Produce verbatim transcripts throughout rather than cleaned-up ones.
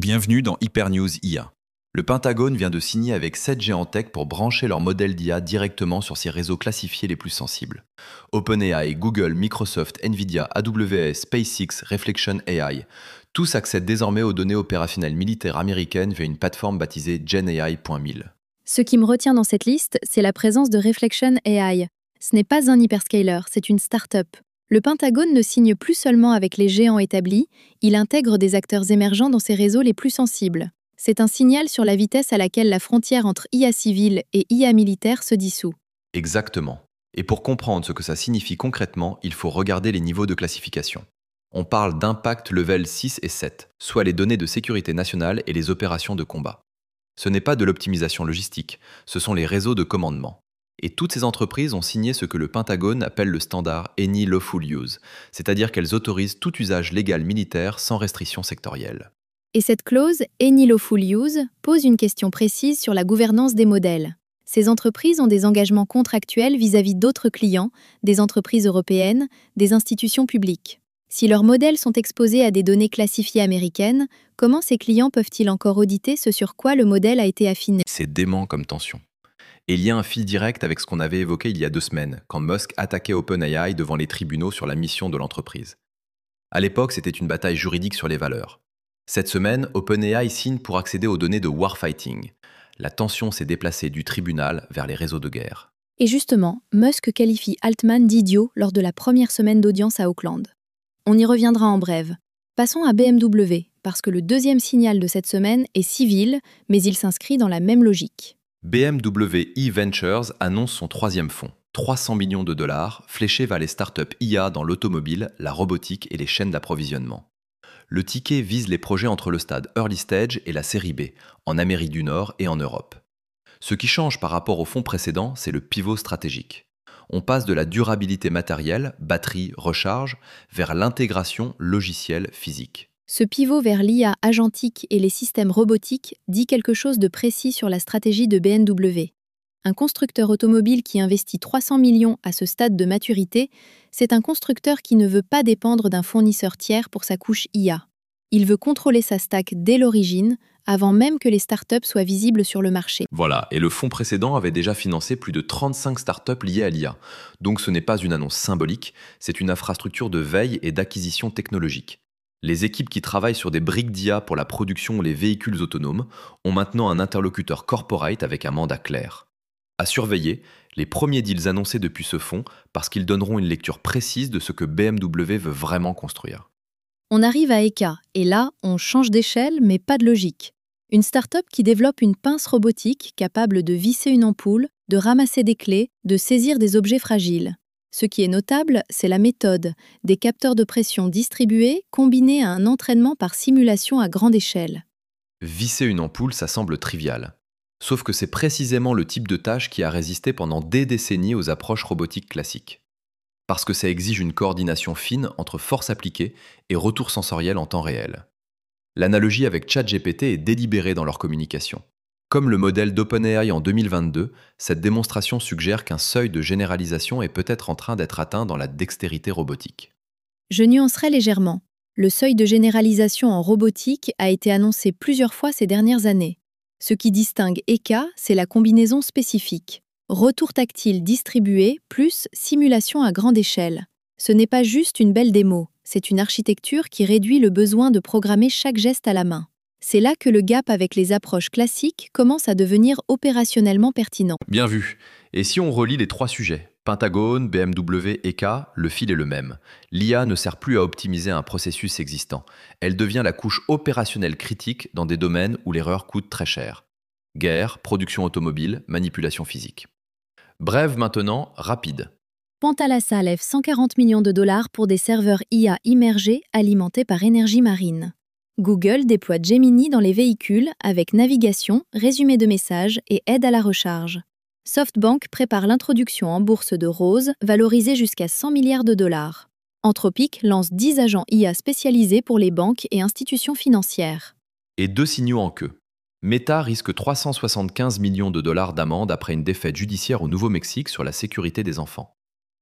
Bienvenue dans Hypernews I A. Le Pentagone vient de signer avec sept géants tech pour brancher leur modèle d'I A directement sur ses réseaux classifiés les plus sensibles. OpenAI, Google, Microsoft, Nvidia, A W S, SpaceX, Reflection A I. Tous accèdent désormais aux données opérationnelles militaires américaines via une plateforme baptisée gen A I point mille. Ce qui me retient dans cette liste, c'est la présence de Reflection A I. Ce n'est pas un hyperscaler, c'est une start-up. Le Pentagone ne signe plus seulement avec les géants établis, il intègre des acteurs émergents dans ses réseaux les plus sensibles. C'est un signal sur la vitesse à laquelle la frontière entre I A civile et I A militaire se dissout. Exactement. Et pour comprendre ce que ça signifie concrètement, il faut regarder les niveaux de classification. On parle d'impact level six et sept, soit les données de sécurité nationale et les opérations de combat. Ce n'est pas de l'optimisation logistique, ce sont les réseaux de commandement. Et toutes ces entreprises ont signé ce que le Pentagone appelle le standard Any Lawful Use, c'est-à-dire qu'elles autorisent tout usage légal militaire sans restriction sectorielle. Et cette clause, Any Lawful Use, pose une question précise sur la gouvernance des modèles. Ces entreprises ont des engagements contractuels vis-à-vis d'autres clients, des entreprises européennes, des institutions publiques. Si leurs modèles sont exposés à des données classifiées américaines, comment ces clients peuvent-ils encore auditer ce sur quoi le modèle a été affiné ? C'est dément comme tension. Et il y a un fil direct avec ce qu'on avait évoqué il y a deux semaines, quand Musk attaquait OpenAI devant les tribunaux sur la mission de l'entreprise. À l'époque, c'était une bataille juridique sur les valeurs. Cette semaine, OpenAI signe pour accéder aux données de warfighting. La tension s'est déplacée du tribunal vers les réseaux de guerre. Et justement, Musk qualifie Altman d'idiot lors de la première semaine d'audience à Auckland. On y reviendra en brève. Passons à B M W, parce que le deuxième signal de cette semaine est civil, mais il s'inscrit dans la même logique. B M W e-Ventures annonce son troisième fonds, trois cents millions de dollars, fléchés vers les startups I A dans l'automobile, la robotique et les chaînes d'approvisionnement. Le ticket vise les projets entre le stade Early Stage et la série B, en Amérique du Nord et en Europe. Ce qui change par rapport au fonds précédent, c'est le pivot stratégique. On passe de la durabilité matérielle, batterie, recharge, vers l'intégration logicielle physique. Ce pivot vers l'I A agentique et les systèmes robotiques dit quelque chose de précis sur la stratégie de B M W. Un constructeur automobile qui investit trois cents millions à ce stade de maturité, c'est un constructeur qui ne veut pas dépendre d'un fournisseur tiers pour sa couche I A. Il veut contrôler sa stack dès l'origine, avant même que les startups soient visibles sur le marché. Voilà, et le fonds précédent avait déjà financé plus de trente-cinq startups liées à l'I A. Donc ce n'est pas une annonce symbolique, c'est une infrastructure de veille et d'acquisition technologique. Les équipes qui travaillent sur des briques d'I A pour la production ou les véhicules autonomes ont maintenant un interlocuteur corporate avec un mandat clair. À surveiller, les premiers deals annoncés depuis ce fonds parce qu'ils donneront une lecture précise de ce que B M W veut vraiment construire. On arrive à Eka, et là, on change d'échelle, mais pas de logique. Une start-up qui développe une pince robotique capable de visser une ampoule, de ramasser des clés, de saisir des objets fragiles. Ce qui est notable, c'est la méthode, des capteurs de pression distribués combinés à un entraînement par simulation à grande échelle. Visser une ampoule, ça semble trivial. Sauf que c'est précisément le type de tâche qui a résisté pendant des décennies aux approches robotiques classiques. Parce que ça exige une coordination fine entre force appliquée et retour sensoriel en temps réel. L'analogie avec ChatGPT est délibérée dans leur communication. Comme le modèle d'OpenAI en deux mille vingt-deux, cette démonstration suggère qu'un seuil de généralisation est peut-être en train d'être atteint dans la dextérité robotique. Je nuancerai légèrement. Le seuil de généralisation en robotique a été annoncé plusieurs fois ces dernières années. Ce qui distingue Eka, c'est la combinaison spécifique. Retour tactile distribué plus simulation à grande échelle. Ce n'est pas juste une belle démo, c'est une architecture qui réduit le besoin de programmer chaque geste à la main. C'est là que le gap avec les approches classiques commence à devenir opérationnellement pertinent. Bien vu. Et si on relie les trois sujets, Pentagone, B M W, Eka, le fil est le même. L'I A ne sert plus à optimiser un processus existant. Elle devient la couche opérationnelle critique dans des domaines où l'erreur coûte très cher. Guerre, production automobile, manipulation physique. Brève maintenant, rapide. Panthalassa lève cent quarante millions de dollars pour des serveurs I A immergés alimentés par énergie marine. Google déploie Gemini dans les véhicules avec navigation, résumé de messages et aide à la recharge. SoftBank prépare l'introduction en bourse de Rose, valorisée jusqu'à cent milliards de dollars. Anthropic lance dix agents I A spécialisés pour les banques et institutions financières. Et deux signaux en queue. Meta risque trois cent soixante-quinze millions de dollars d'amende après une défaite judiciaire au Nouveau-Mexique sur la sécurité des enfants.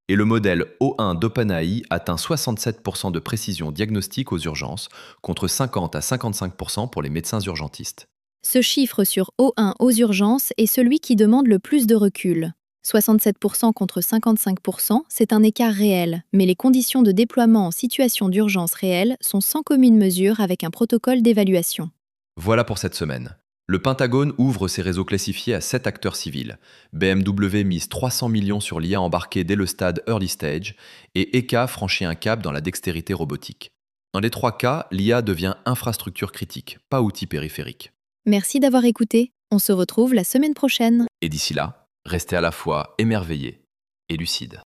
Et le modèle O un d'OpenAI atteint soixante-sept pour cent de précision diagnostique aux urgences, contre cinquante à cinquante-cinq pour cent pour les médecins urgentistes. Ce chiffre sur O un aux urgences est celui qui demande le plus de recul. soixante-sept pour cent contre cinquante-cinq pour cent, c'est un écart réel, mais les conditions de déploiement en situation d'urgence réelle sont sans commune mesure avec un protocole d'évaluation. Voilà pour cette semaine. Le Pentagone ouvre ses réseaux classifiés à sept acteurs civils. B M W mise trois cents millions sur l'I A embarquée dès le stade early stage et E K franchit un cap dans la dextérité robotique. Dans les trois cas, l'I A devient infrastructure critique, pas outil périphérique. Merci d'avoir écouté. On se retrouve la semaine prochaine. Et d'ici là, restez à la fois émerveillés et lucides.